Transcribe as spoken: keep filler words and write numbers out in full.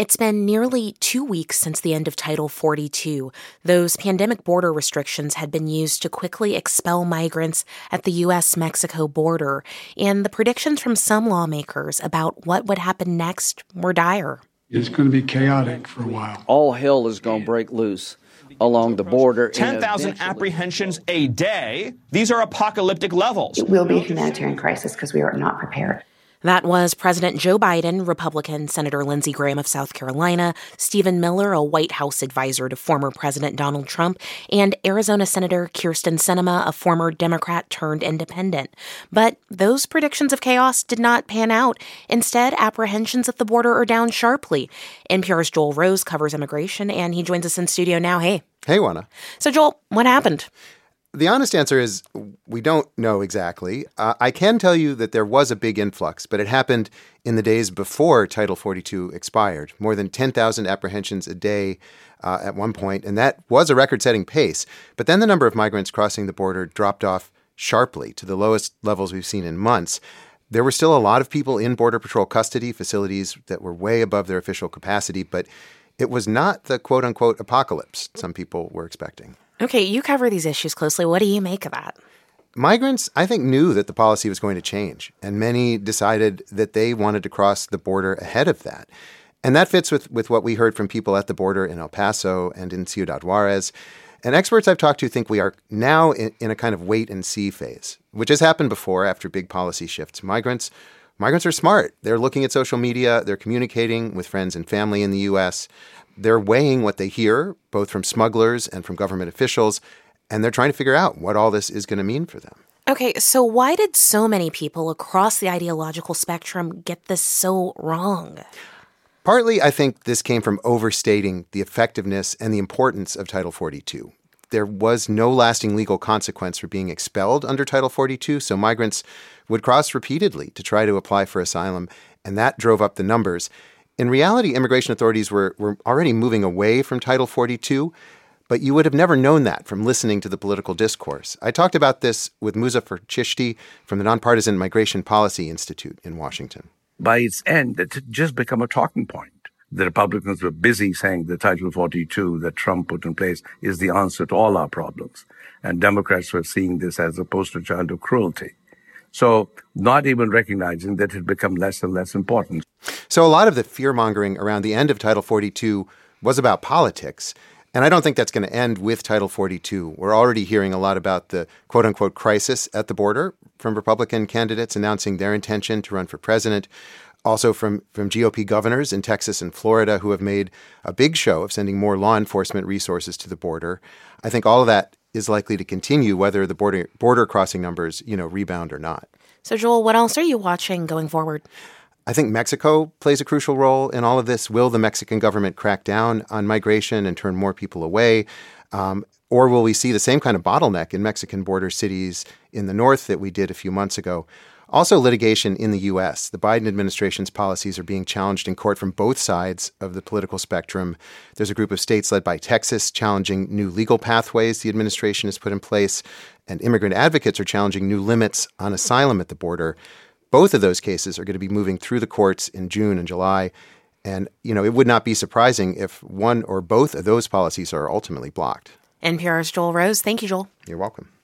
It's been nearly two weeks since the end of Title forty-two. Those pandemic border restrictions had been used to quickly expel migrants at the U S Mexico border, and the predictions from some lawmakers about what would happen next were dire. It's going to be chaotic for a while. All hell is going to break loose along the border. ten thousand apprehensions a day. These are apocalyptic levels. It will be a humanitarian crisis because we are not prepared. That was President Joe Biden, Republican Senator Lindsey Graham of South Carolina, Stephen Miller, a White House advisor to former President Donald Trump, and Arizona Senator Kyrsten Sinema, a former Democrat turned independent. But those predictions of chaos did not pan out. Instead, apprehensions at the border are down sharply. N P R's Joel Rose covers immigration, and he joins us in studio now. Hey. Hey, Juana. So, Joel, what happened? The honest answer is we don't know exactly. Uh, I can tell you that there was a big influx, but it happened in the days before Title forty-two expired. More than ten thousand apprehensions a day uh, at one point, and that was a record-setting pace. But then the number of migrants crossing the border dropped off sharply to the lowest levels we've seen in months. There were still a lot of people in Border Patrol custody, facilities that were way above their official capacity, but it was not the quote-unquote apocalypse some people were expecting. Okay, you cover these issues closely. What do you make of that? Migrants, I think, knew that the policy was going to change, and many decided that they wanted to cross the border ahead of that. And that fits with, with what we heard from people at the border in El Paso and in Ciudad Juarez. And experts I've talked to think we are now in, in a kind of wait-and-see phase, which has happened before after big policy shifts. Migrants, migrants are smart. They're looking at social media. They're communicating with friends and family in the U S They're weighing what they hear, both from smugglers and from government officials, and they're trying to figure out what all this is going to mean for them. Okay, so why did so many people across the ideological spectrum get this so wrong? Partly, I think this came from overstating the effectiveness and the importance of Title forty-two. There was no lasting legal consequence for being expelled under Title forty-two, so migrants would cross repeatedly to try to apply for asylum, and that drove up the numbers. In reality, immigration authorities were, were already moving away from Title forty-two, but you would have never known that from listening to the political discourse. I talked about this with Muzaffar Chishti from the Nonpartisan Migration Policy Institute in Washington. By its end, it had just become a talking point. The Republicans were busy saying the Title forty-two that Trump put in place is the answer to all our problems. And Democrats were seeing this as a poster child of cruelty. So not even recognizing that it had become less and less important. So a lot of the fear-mongering around the end of Title forty-two was about politics. And I don't think that's going to end with Title forty-two. We're already hearing a lot about the quote-unquote crisis at the border from Republican candidates announcing their intention to run for president. Also from, from G O P governors in Texas and Florida who have made a big show of sending more law enforcement resources to the border. I think all of that is likely to continue whether the border border crossing numbers, you know, rebound or not. So, Joel, what else are you watching going forward? I think Mexico plays a crucial role in all of this. Will the Mexican government crack down on migration and turn more people away? Um, or will we see the same kind of bottleneck in Mexican border cities in the north that we did a few months ago? Also, litigation in the U S. The Biden administration's policies are being challenged in court from both sides of the political spectrum. There's a group of states led by Texas challenging new legal pathways the administration has put in place, and immigrant advocates are challenging new limits on asylum at the border. Both of those cases are going to be moving through the courts in June and July. And, you know, it would not be surprising if one or both of those policies are ultimately blocked. N P R's Joel Rose. Thank you, Joel. You're welcome.